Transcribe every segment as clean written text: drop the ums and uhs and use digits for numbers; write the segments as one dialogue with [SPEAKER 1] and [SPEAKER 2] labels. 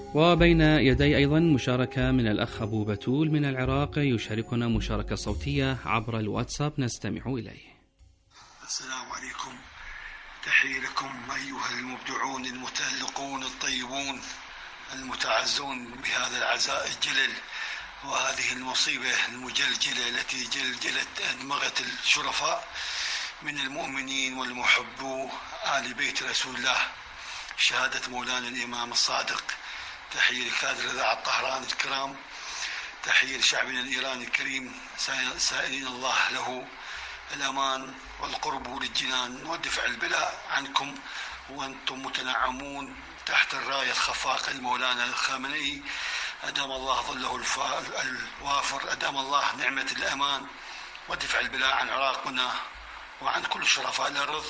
[SPEAKER 1] وبين يدي أيضا مشاركة من الأخ أبو بتول من العراق يشاركنا مشاركة صوتية عبر الواتساب نستمع إليه.
[SPEAKER 2] السلام عليكم، تحية لكم أيها المبدعون المتألقون الطيبون المتعزون بهذا العزاء الجلل وهذه المصيبة المجلجلة التي جلجلت أدمغة الشرفاء من المؤمنين والمحبو آل بيت رسول الله، شهادة مولانا الإمام الصادق. تحية لكادر إذاعة طهران الكرام، تحية لشعبنا الإيراني الكريم، سائلين الله له الأمان والقرب للجنان ودفع البلاء عنكم وأنتم متنعمون تحت الراية الخفاقة المولانا الخامنئي، أدام الله ظله الوافر، أدام الله نعمة الأمان ودفع البلاء عن عراقنا وعن كل شرفاء الأرض.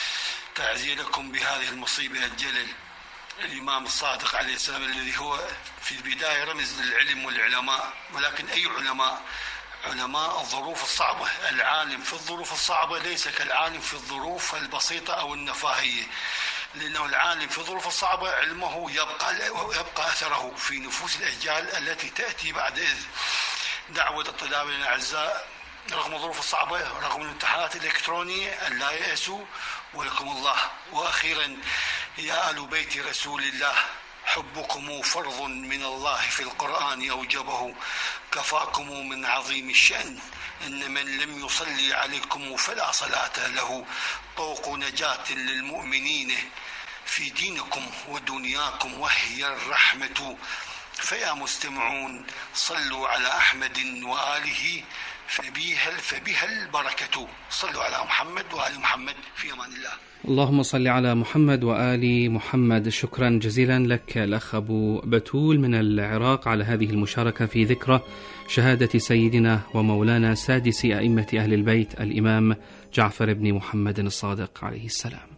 [SPEAKER 2] تعزي لكم بهذه المصيبة الجلل الإمام الصادق عليه السلام، الذي هو في البداية رمز للعلم والعلماء، ولكن أي علماء؟ علماء الظروف الصعبة. العالم في الظروف الصعبة ليس كالعالم في الظروف البسيطة أو النفاهية، لأنه العالم في الظروف الصعبة علمه يبقى أثره في نفوس الأجيال التي تأتي بعد إذ. دعوة طلابنا الأعزاء رغم الظروف الصعبة، رغم الامتحانات الإلكترونية، أن لا يأسوا ولكم الله. وأخيرا يا آل بيت رسول الله، حبكم فرض من الله في القرآن أوجبه، كفاكم من عظيم الشأن، إن من لم يصلي عليكم فلا صلاة له. طوق نجاة للمؤمنين في دينكم ودنياكم وهي الرحمة، فيا مستمعون صلوا على أحمد وآله فبها البركة. صلوا على محمد وآل محمد، في أمان الله.
[SPEAKER 1] اللهم صل على محمد وآل محمد. شكرا جزيلا لك الأخ أبو بتول من العراق على هذه المشاركة في ذكرى شهادة سيدنا ومولانا سادس أئمة أهل البيت الإمام جعفر بن محمد الصادق عليه السلام.